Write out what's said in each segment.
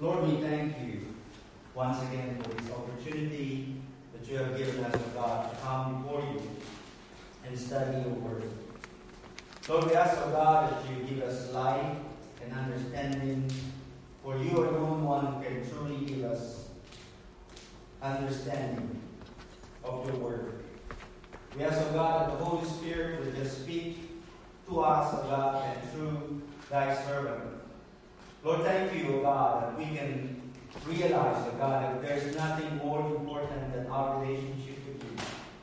Lord, we thank you once again for this opportunity that you have given us, O God, to come before you and study your word. Lord, we ask, O God, that you give us light and understanding, for you are the only one who can truly give us understanding of your word. We ask, O God, that the Holy Spirit will just speak to us, O God, and through thy servant. Lord, thank you, O God, that we can realize, O God, that there's nothing more important than our relationship with you.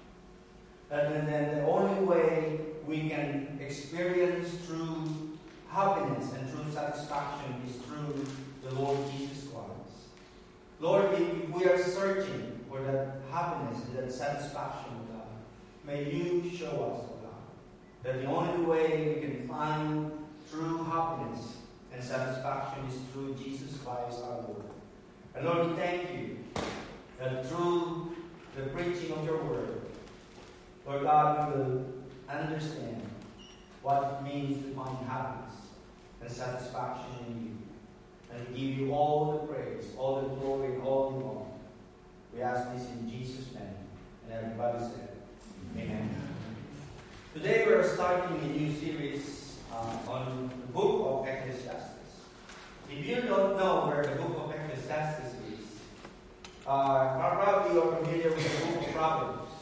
And then the only way we can experience true happiness and true satisfaction is through the Lord Jesus Christ. Lord, if we are searching for that happiness and that satisfaction, O God, may you show us, O God, that the only way we can find true happiness and satisfaction is through Jesus Christ our Lord. And Lord, we thank you that through the preaching of your word, Lord God, we will understand what it means to find happiness and satisfaction in you. And we give you all the praise, all the glory, and all the honor. We ask this in Jesus' name. And everybody said, Amen. Today we are starting a new series on the book of Ecclesiastes. If you don't know where the book of Ecclesiastes is, probably you're familiar with the book of Proverbs.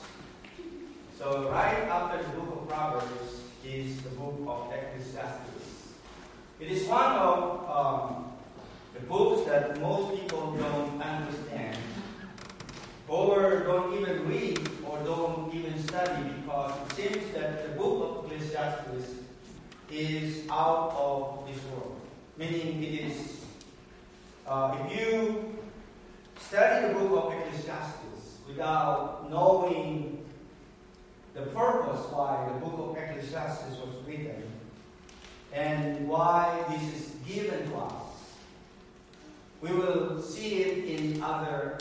So right after the book of Proverbs is the book of Ecclesiastes. It is one of the books that most people don't understand, or don't even read, or don't even study, because it seems that the book of Ecclesiastes is out of this world. Meaning it is, if you study the book of Ecclesiastes without knowing the purpose why the book of Ecclesiastes was written and why this is given to us, we will see it in another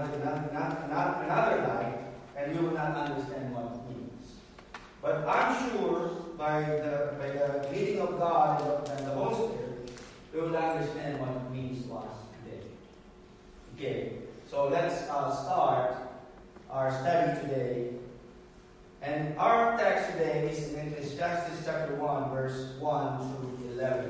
light, and we will not understand what it means. But I'm sure by the leading of God and the Holy Spirit, we will understand what it means to us today. Okay, so let's start our study today. And our text today is in Ecclesiastes chapter 1, verse 1 through 11.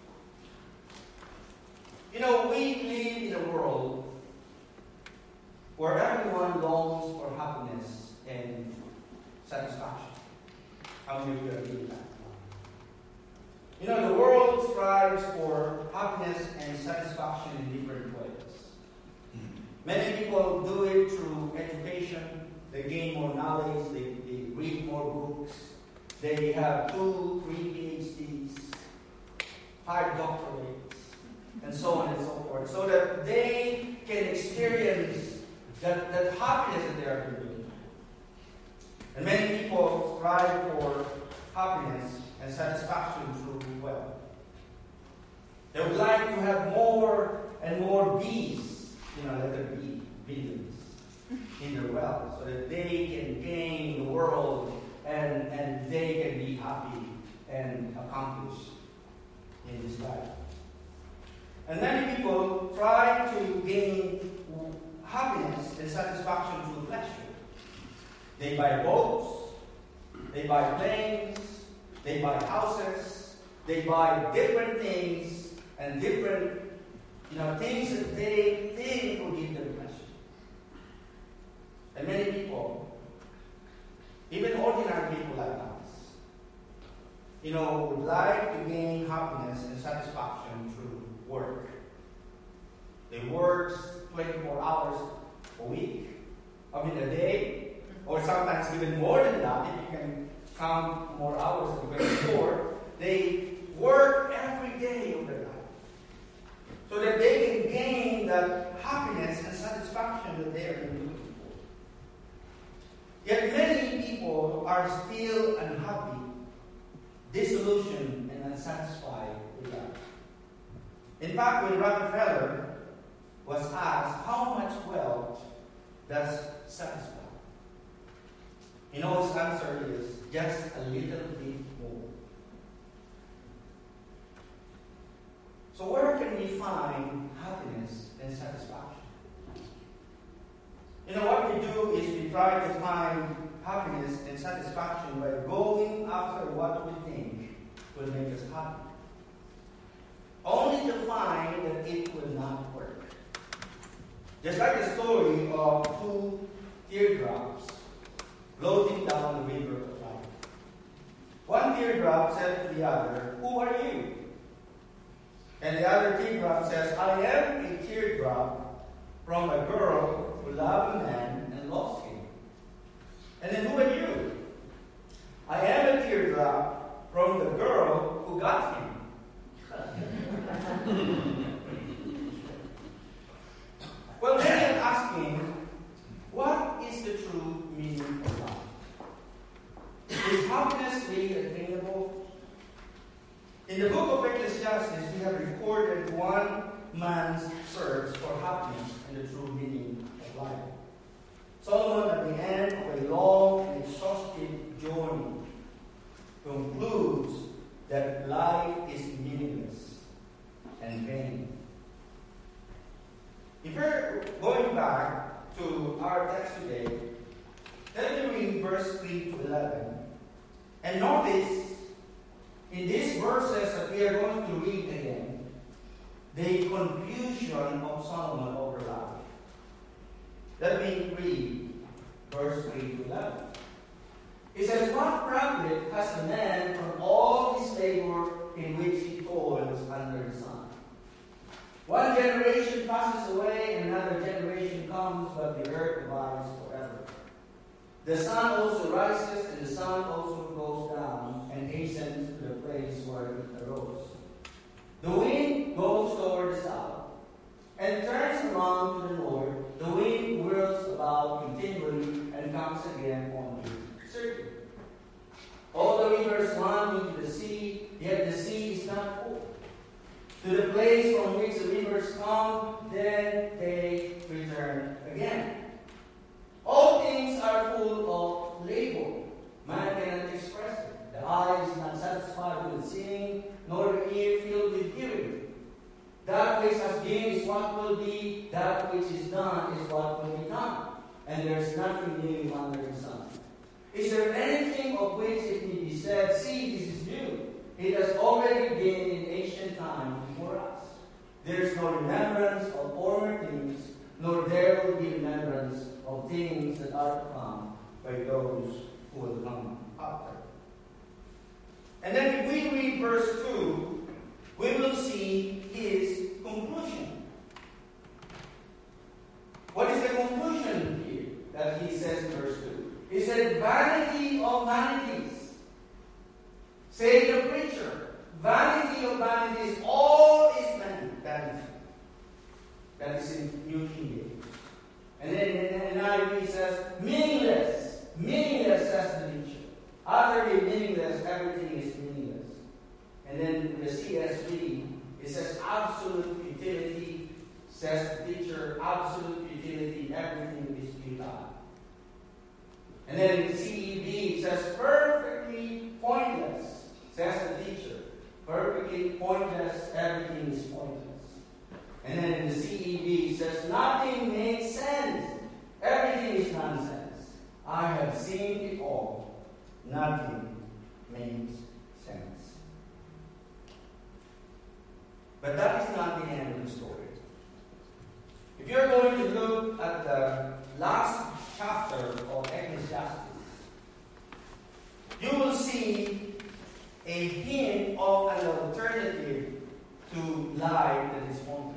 You know, we live in a world where everyone longs for happiness and satisfaction. How many of you agree with that? You know, the world strives for happiness and satisfaction in different ways. Many people do it through education. They gain more knowledge. They read more books. They have 2, 3 PhDs, 5 doctorates, and so on and so forth, so that they can experience that happiness that they are doing. And many people strive for happiness and satisfaction through wealth. They would like to have more and more bees, letter B, billions, in their wealth, so that they can gain the world and they can be happy and accomplished in this life. And many people try to gain happiness and satisfaction through pleasure. They buy boats, they buy planes, they buy houses, they buy different things and different, things that they think will give them pleasure. And many people, even ordinary people like us, would like to gain happiness and satisfaction through work. They work 24 hours a week, a day, or sometimes even more than that, if you can count more hours than 24. They work every day of their life so that they can gain that happiness and satisfaction that they are looking for. Yet many people are still unhappy, disillusioned, and unsatisfied with life. In fact, when Rockefeller was asked how much wealth does satisfy, his answer is just a little bit more. So where can we find happiness we try to find happiness and satisfaction by going after what we think will make us happy, only to find that it will not work. Just like the story of two teardrops floating down the river of life. One teardrop said to the other, "Who are you?" And the other teardrop says, "I am a teardrop from a girl who loved a man and lost him." And then, "Who are you?" "I am a teardrop from the girl who got him." Well, then I'm asking, what is the true meaning of life? Is happiness really attainable? In the book of Ecclesiastes, we have recorded one man's search for happiness and the true meaning of life. Solomon, at the end of a long and exhaustive journey, concludes that life is meaningless and vain. If you're going back to our text today, let me read verse 3 to 11. And notice, in these verses that we are going to read again, the confusion of Solomon over life. Let me read verse 3 to 11. It says, "What profit has a man from all his labor in which he toils under the sun? One generation passes away, and another generation comes, but the earth abides forever. The sun also rises, and the sun also goes down, and hastens to the place where it arose. The wind goes toward the south, and turns around to the north. The wind whirls about continually, and comes again on its circuit. All the rivers run into the sea, yet the sea is not full. To the place from which the rivers come, then they return again. All things are full of labor. Man cannot express it. The eye is not satisfied with seeing, nor the ear filled with hearing. That which has been is what will be, that which is done is what will be done. And there is nothing new under the sun. Is there anything of which it may be said, see, this is new? It has already been in ancient times before us. There is no remembrance of former things, nor there will be remembrance of things that are to come by those who will come after." And then if we read verse 2, we will see his conclusion. What is the conclusion here that he says in verse 2? He said, "Vanity of vanities. Say the preacher, vanity of vanities, all is vanity." That is in New King James. And then in NIV it says, "Meaningless, meaningless," says the teacher. Utterly meaningless, everything is meaningless. And then in the CSB, it says, "Absolute futility," says the teacher, "absolute futility, everything is futile." And then in the CEB, it says, "Perfectly pointless," says the teacher. "Perfectly pointless, everything is pointless." And then in the CEB, it says, "Nothing makes sense. Everything is nonsense. I have seen it all. Nothing makes sense." But that is not the end of the story. If you're going to look at the last chapter of Ecclesiastes, you will see a hint of an alternative to life that is pointless.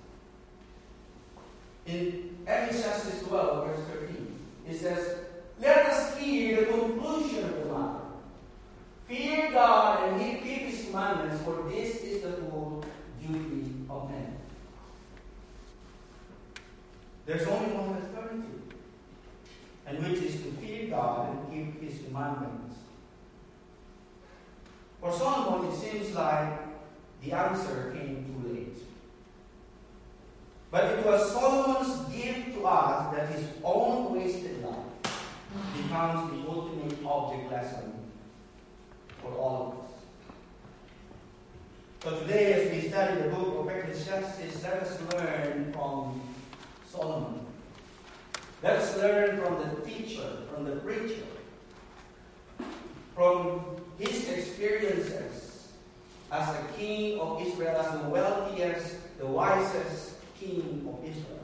In Ecclesiastes 12, verse 13, it says, "Let us hear the conclusion of the matter. Fear God and keep His commandments, for this is the whole duty of men." There's only one alternative, and which is to fear God and keep His commandments. For Solomon, it seems like the answer came too late. But it was Solomon's gift to us that his own wasted life becomes the ultimate object lesson for all of us. So today, as we study the book of Ecclesiastes, let us learn from Solomon Let's learn from the teacher, from the preacher, from his experiences as the king of Israel, as the wealthiest, the wisest king of Israel.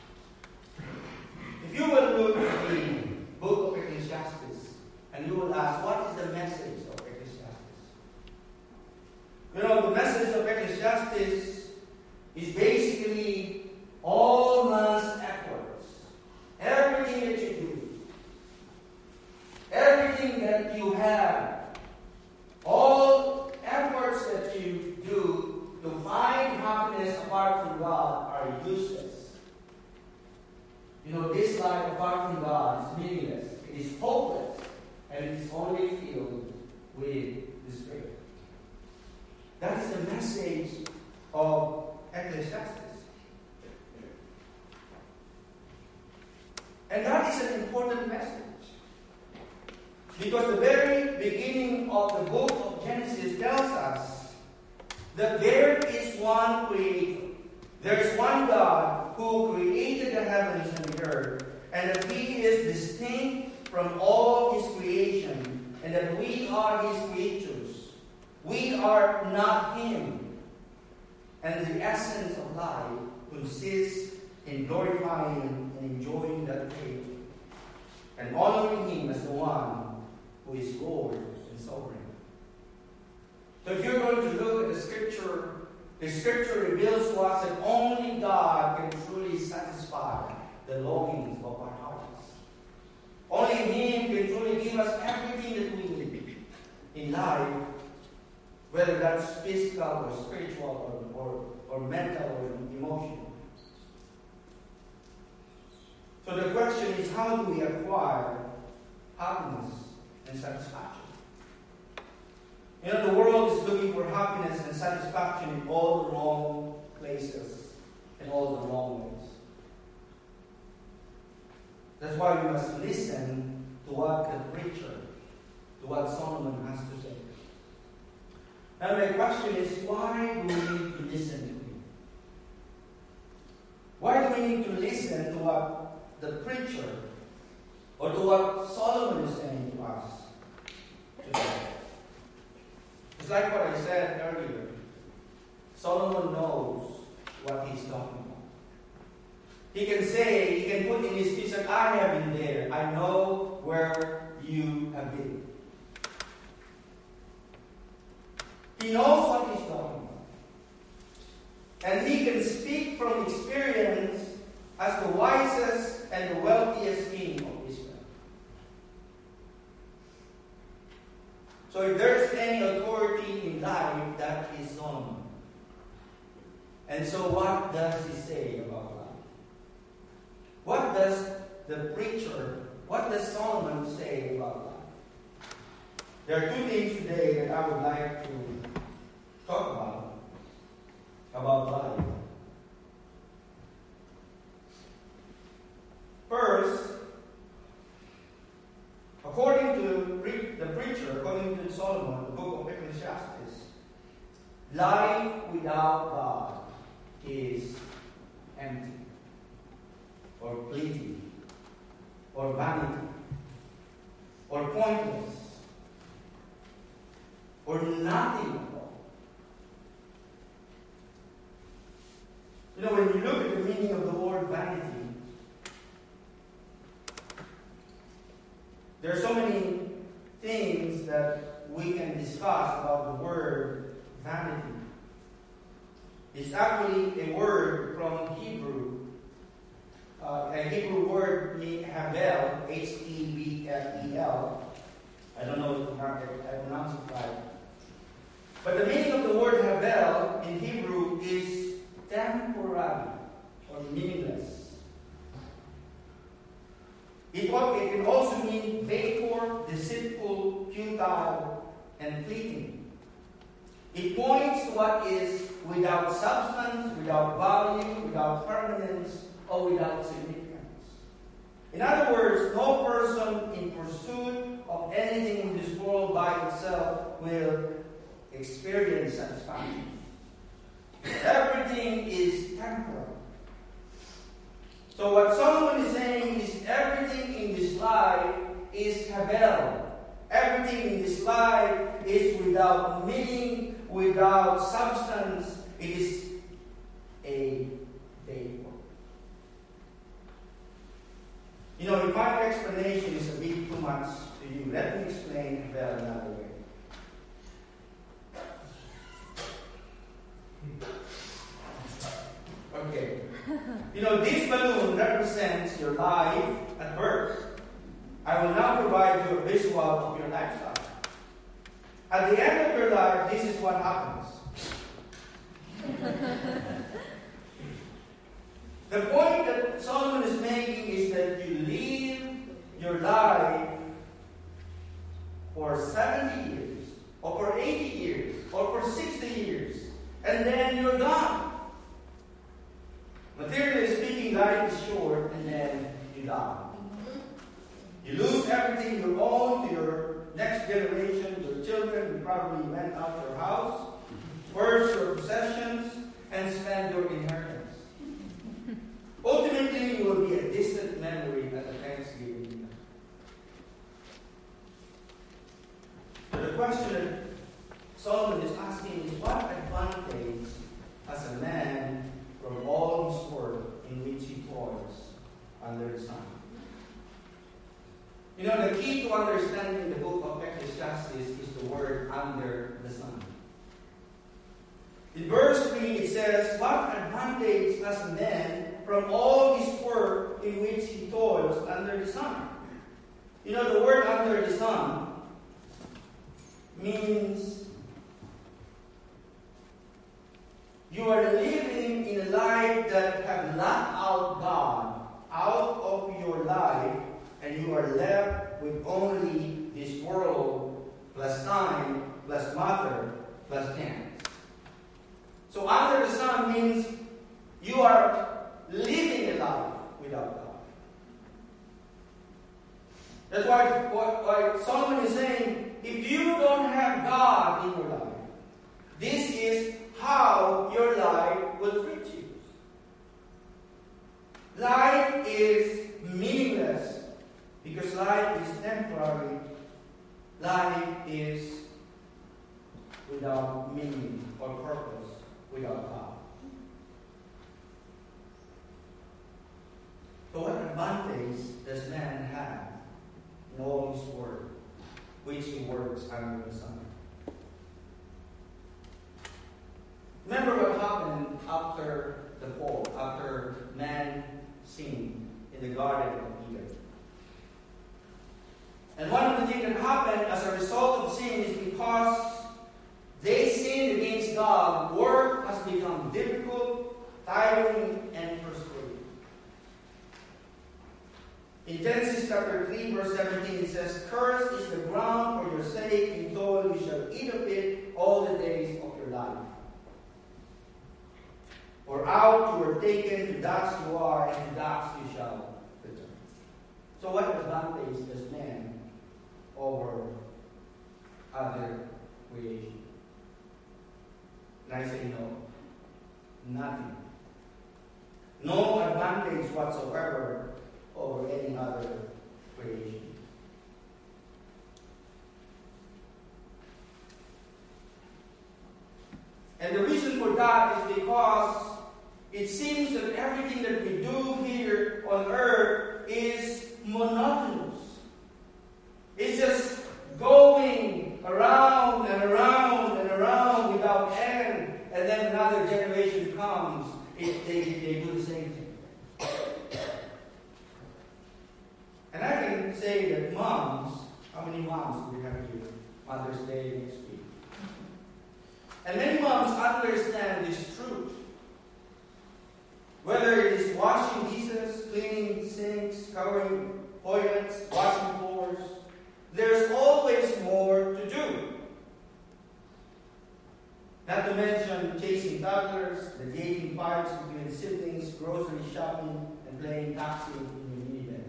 If you will look at the book of Ecclesiastes, and you will ask, what is the message of Ecclesiastes? You know, the message of Ecclesiastes is basically all man's efforts. Everything that you do, everything that you have, all efforts that you do to find happiness apart from God are useless. You know, this life apart from God is meaningless. It is hopeless. And it is only filled with despair. That is the message of Ecclesiastes. And that is an important message. Because the very beginning of the book of Genesis tells us that there is one creator. There is one God who created the heavens and the earth, and that He is distinct from all His creation, and that we are His creatures. We are not Him. And the essence of life consists in glorifying and enjoying that creator, and honoring Him as the one who is Lord and sovereign. So if you're going to look at the Scripture reveals to us that only God can truly satisfy the longings of our hearts. Only Him can truly give us everything that we need in life, whether that's physical or spiritual or mental or emotional. So the question is, how do we acquire happiness and satisfaction? You know, the world is looking for happiness and satisfaction in all the wrong places and all the wrong ways. That's why we must listen to what the preacher, to what Solomon has to say. And my question is, why do we need to listen to him? Why do we need to listen to what the preacher or to what Solomon is saying to us today? It's like what I said earlier. Solomon knows what he's talking about. He can say, he can put in his speech that I have been there. I know where you have been. He knows what he's talking about. And he can speak from experience as the wisest and the wealthiest king of Israel. So if there's any authority in life, that is Solomon. And so what does he say about life? What does the preacher, what does Solomon say about life? There are two things today that I would like to talk about life. First, according to the preacher, according to Solomon, the book of Ecclesiastes, life without God is empty, or fleeting, or vanity, or pointless, or nothing at all. You know, when you look at the meaning of the word vanity, there are so many things that we can discuss about the word vanity. It's actually a word from Hebrew. A Hebrew word means Hebel, Hebel. I don't know if I pronounce it right. But the meaning of the word Hebel in Hebrew is temporary or meaningless. It can also mean vapor, deceitful, futile, and fleeting. It points to what is without substance, without value, without permanence, or without significance. In other words, no person in pursuit of anything in this world by itself will experience satisfaction. Everything is temporal. So what Solomon is saying is is Havel. Everything in this life is without meaning, without substance. It is a vapor. You know, if my explanation is a bit too much to you, let me explain Havel another way. Okay. You know, this balloon represents your life at birth. I will now provide you a visual of your lifestyle. At the end of your life, this is what happens. The point that Solomon is making is that you live your life for 70 years, or for 80 years, or for 60 years, and then you're gone. Materially speaking, life is short, and then you die. You lose everything you own to your next generation, your children who probably rent out your house, purge your possessions, and spend your inheritance. Ultimately, you will be a distant memory at the Thanksgiving dinner. So the question that Solomon is asking is, what advantage has a man from all his work in which he toils under the sun? You know, the key to understanding the book of Ecclesiastes is the word under the sun. In verse 3, it says, what advantage has a man from all his work in which he toils under the sun? You know, the word under the sun means you are living in a life that have locked out God out of your life, and you are left with only this world, plus time, plus matter, plus chance. So under the sun means you are living a life without God. That's why Solomon is saying, if you don't have God in your life, this is how your life will treat you. Life is meaningless because life is temporary. Life is without meaning or purpose without God. So what advantage does man have in all his work, which he works under the sun? Remember what happened after the fall, after man sinned in the Garden of Eden. And one of the things that happened as a result of sin is because they sinned against God, work has become difficult, tiring, and frustrating. In Genesis chapter 3, verse 17, it says, cursed is the ground for your sake, in toil you shall eat of it all the days of your life. For out you were taken, to dust you are, and to dust you shall return. So what advantage does man over other creation? And I say no. Nothing. No advantage whatsoever over any other creation. And the reason for that is because it seems that everything that we do here on earth is monotonous. It's just going around and around and around without end. And then another generation comes, they do the same thing. And I can say that moms, how many moms do we have here? Mother's Day next week. And many moms understand this truth. Whether it is washing dishes, cleaning sinks, covering toilets, washing floors, there's always more to do. Not to mention chasing toddlers, the dating fights between siblings, grocery shopping, and playing taxi in the minivan.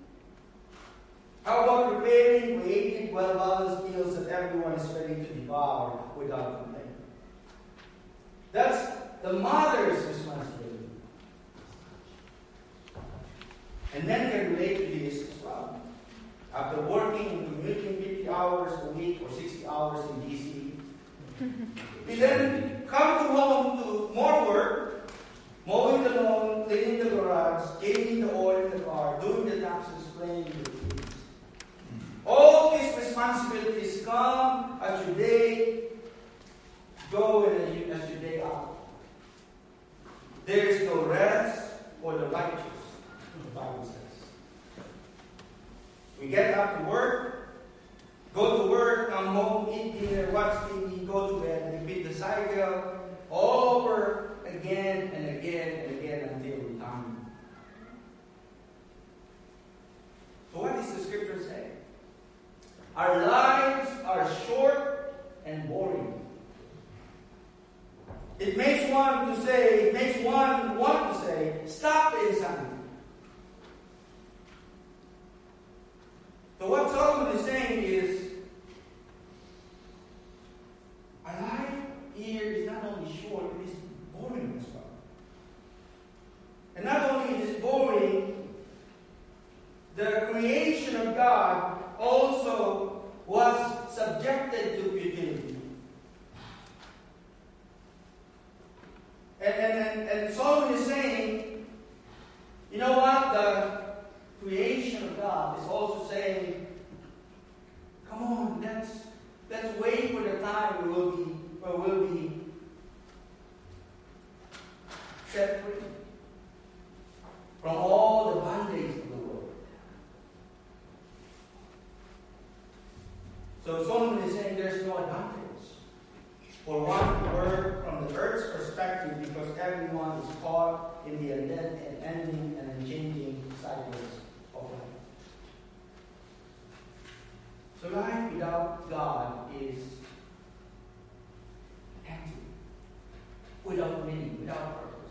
How about preparing creative, well-balanced meals that everyone is ready to devour without complaint? That's the mother's responsibility. And men can relate to this as well. After working and commuting 50 hours a week or 60 hours in DC, we then come to home to more work, mowing the lawn, cleaning the garage, changing the oil in the car, doing the taxes, playing with the kids. All these responsibilities come as your day go and as your day out. There is no rest for the righteous, the Bible says. We get up to work, go to work, come home, eat dinner, watch TV, go to bed, repeat the cycle over again and again and again until retirement. So what does the scripture say? Our lives are short and boring. It makes one want to say, stop the insanity. So what Solomon is saying is, our life here is not only short, it is boring as well. And not only is it boring, the creation of God also was subjected to futility. And Solomon is saying, you know what? The creation of God is also saying, come on, let's wait for the time where we'll be set free from all the bondage of the world. So Solomon is saying there's no advantage for one to work from the earth's perspective because everyone is caught in the ending and changing cycles of life. So life without God is empty, without meaning, without purpose.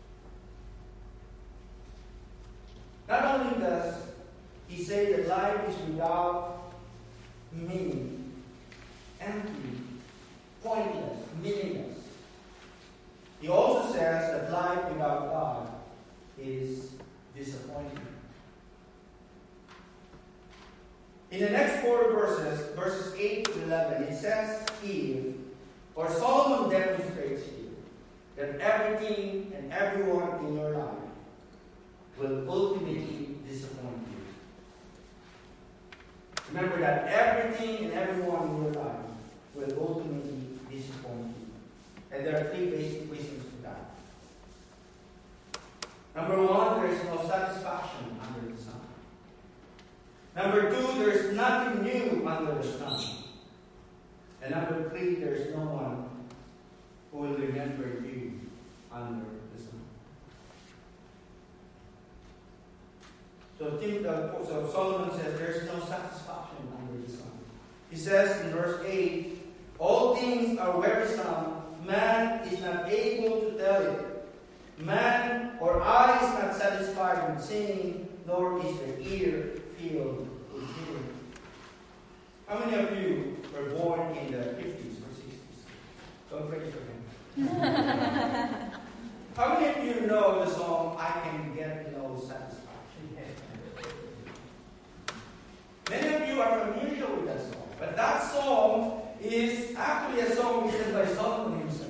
Not only does he say that life is without meaning, empty, pointless, meaningless, he also says that life without God is disappointing. In the next 4 verses, verses 8 to 11, it says here, or Solomon demonstrates here, that everything and everyone in your life will ultimately disappoint you. Remember that everything and everyone in your life will ultimately disappoint you. And there are 3 basic reasons for that. Number 1, there is no satisfaction under the sun. Number 2, there is nothing new under the sun. And number 3, there is no one who will remember you under the sun. So Solomon says there is no satisfaction under the sun. He says in verse 8, all things are wearisome, man is not able to tell it. Man or eye is not satisfied with seeing, nor is the ear filled with hearing. How many of you were born in the 50s or 60s? Don't raise your hand. How many of you know the song, I Can Get No Satisfaction? Many of you are familiar with that song. But that song is actually a song written by Solomon himself.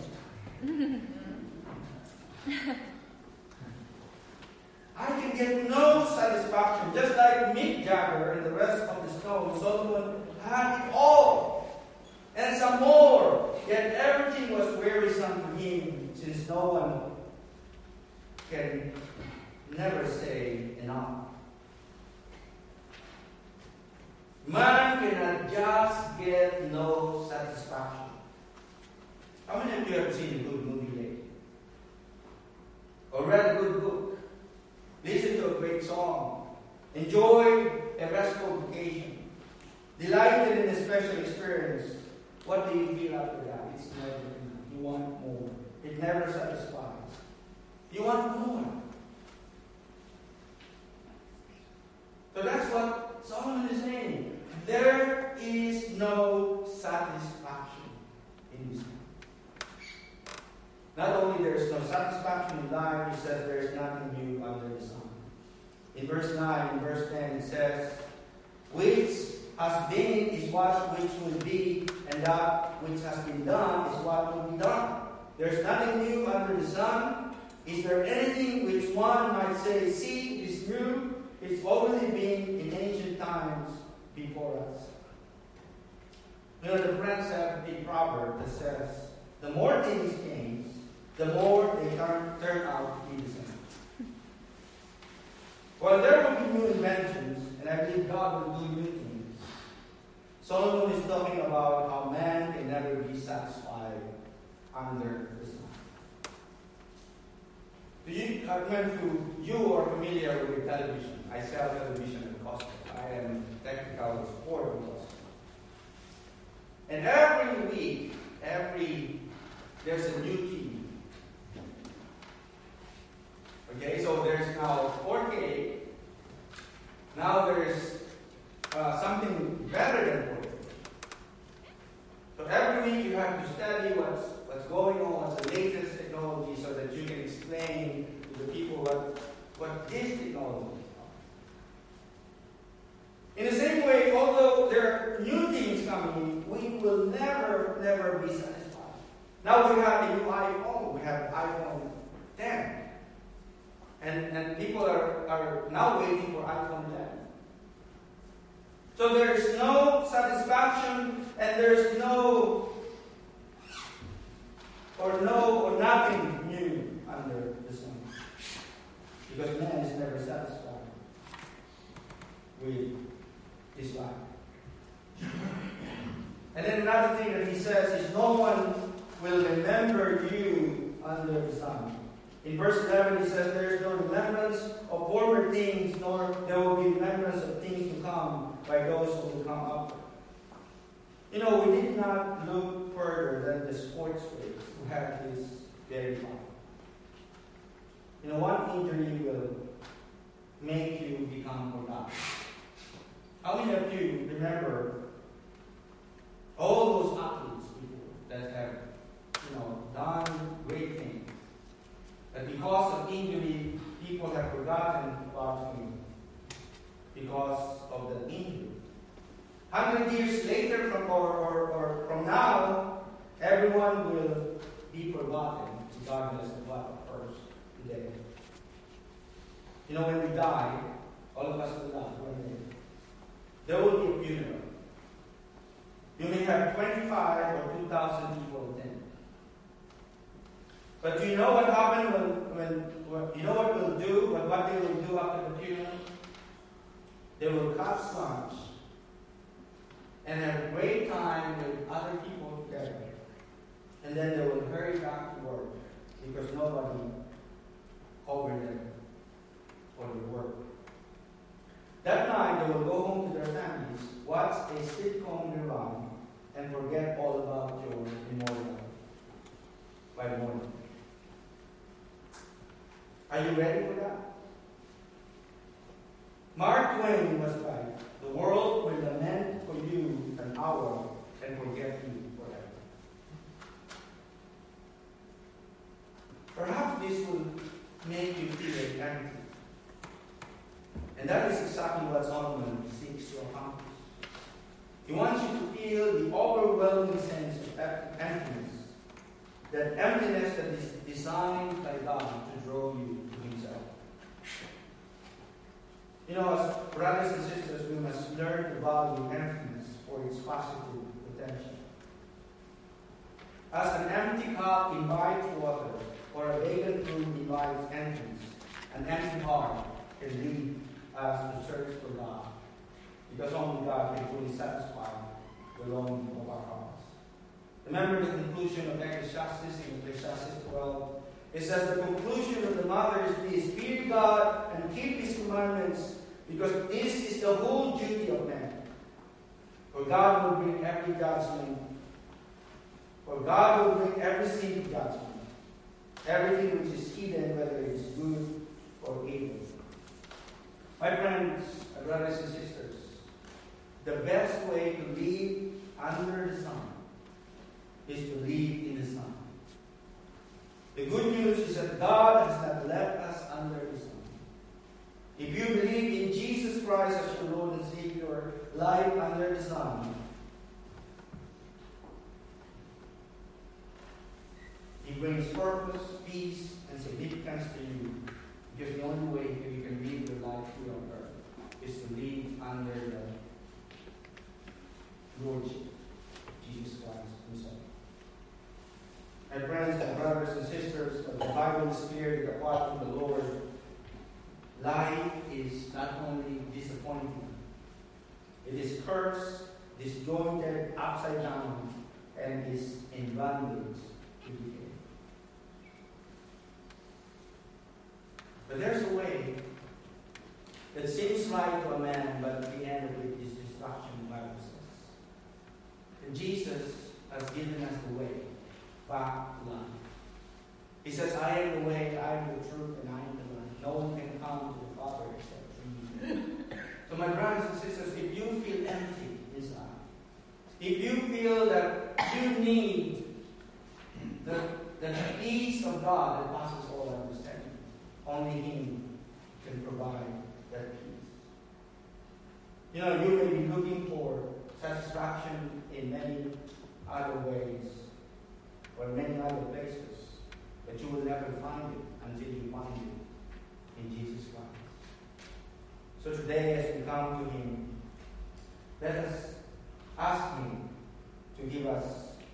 I can get no satisfaction. Just like Mick Jagger and the rest of the Stones, Solomon had it all. And some more. Yet everything was wearisome to him, since no one can never say enough. Man cannot just get no satisfaction. How many of you have seen a good movie lately? Or read a good book? Listen to a great song? Enjoy a restful vacation? Delighted in a special experience? What do you feel after that? It's never enough. You want more. It never satisfies. You want more. So that's what Solomon is saying. There is no satisfaction in this life. Not only there is no satisfaction in life, he says there is nothing new under the sun. In verse 9 and verse 10 it says, we has been is what which will be, and that which has been done is what will be done. There's nothing new under the sun. Is there anything which one might say, see, it is new? It's already been in ancient times before us. You know, the French have a proverb that says, the more things change, the more they turn out to be the same. Well, there will be new inventions, and I believe God will do new things. Solomon is talking about how man can never be satisfied under the sun. You are familiar with television. I sell television at Costco. I am technical support at Costco. And every week, there's a new TV. Okay, so there's now 4K. Now there's something better than 4K. So every week you have to study what's going on, what's the latest technology, so that you can explain to the people what this technology is. In the same way, although there are new things coming, we will never be satisfied. Now we have a new iPhone. We have iPhone 10. And people are now waiting for iPhone 10. So there's no satisfaction, and there's nothing new under the sun. Because man is never satisfied with his life. And then another thing that he says is, no one will remember you under the sun. In verse 11 he says, there is no remembrance of former things, nor there will be remembrance of things to come by those who will come after. You know, we did not look further than the sports players who had this very fun. You know, one injury will make you become forgotten. How many of you remember all those athletes that have, done great things? That because of injury, people have forgotten about him because of the injury. 100 years later from now, everyone will be forgotten, regardless of what occurs today. You know, when we die, all of us will die one day. There will be a funeral. You may have 25 or 2,000 people attend. But do you know what happened what they will do after the funeral? They will cut lunch and have a great time with other people together. And then they will hurry back to work because nobody covered them for their work. That night they will go home to their families, watch a sitcom rerun, and forget all about your immortal by morning. Are you ready for that? Mark Twain was right. The world will lament for you an hour and forget you forever. Perhaps this will make you feel empty. And that is exactly what Solomon seeks to accomplish. He wants you to feel the overwhelming sense of emptiness. That emptiness that is designed by God to draw you to Himself. You know, as brothers and sisters, we must learn to value emptiness for its positive potential. As an empty cup invites water, or a vacant room invites entrance, an empty heart can lead us to search for God, because only God can fully satisfy the longing of our hearts. Remember the conclusion of Ecclesiastes in Ecclesiastes 12. It says the conclusion of the matter is this: fear God and keep His commandments, because this is the whole duty of man. For God will bring every judgment. For God will bring every sin to judgment. Everything which is hidden, whether it is good or evil. My friends, brothers and sisters, the best way to live under the sun is to live in the sun. The good news is that God has not left us under the sun. If you believe in Jesus Jesus Christ as your Lord and Savior, life under the sun, He brings purpose, peace, and significance to you. Because the only way that you can live your life here on earth is to live under the Lordship of Jesus Christ Himself. My friends and brothers and sisters, the Bible is clear that apart from the Lord, life is not only disappointing, it is cursed, disjointed, upside down, and is in bondage to decay. But there's a way that seems right to a man, but the end of it is destruction, the Bible says. And Jesus has given us the way back to life. He says, I am the way, I am the truth, and I am the life. No one can come to the Father except through me. So my brothers and sisters, if you feel empty inside, if you feel that you need the peace of God that passes all understanding, only Him can provide that peace. You know, you may be looking for satisfaction in many other ways or many other places, but you will never find it until you find it in Jesus Christ. So today, as we come to Him, let us ask Him to give us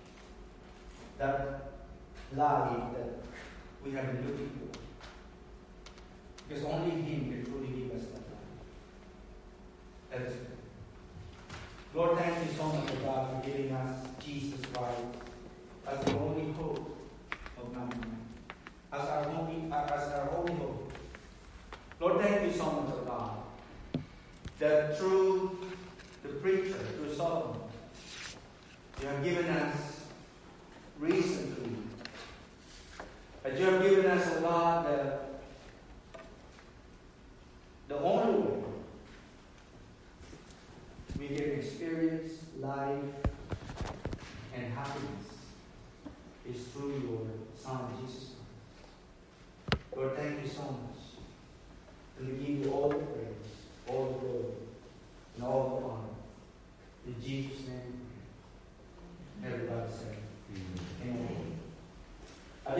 that life that we have been looking for. Because only Him can truly give us that life. Let us pray. Lord, thank you so much, God, for giving us Jesus Christ as the only hope of mankind, as our only hope. Lord, thank you so much, God, that through the preacher, through Solomon, you have given us recently, that you have given us, oh God, the only way we can experience life and happiness is through your Son, Jesus Christ. Lord, thank you so much for the gift